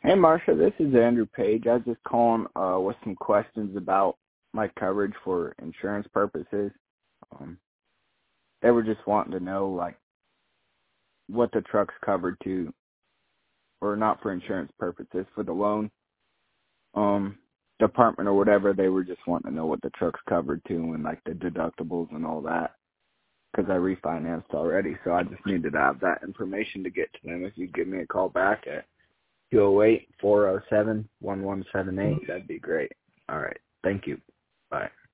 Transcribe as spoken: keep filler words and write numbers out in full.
Hey, Marsha, this is Andrew Page. I was just calling uh, with some questions about my coverage for insurance purposes. Um, they were just wanting to know, like, what the truck's covered to, or not for insurance purposes, for the loan um, department or whatever. They were just wanting to know what the truck's covered to and, like, the deductibles and all that, because I refinanced already. So I just needed to have that information to get to them. If you'd give me a call back at two oh eight, four oh seven, one one seven eight, that'd be great. All right. Thank you. Bye.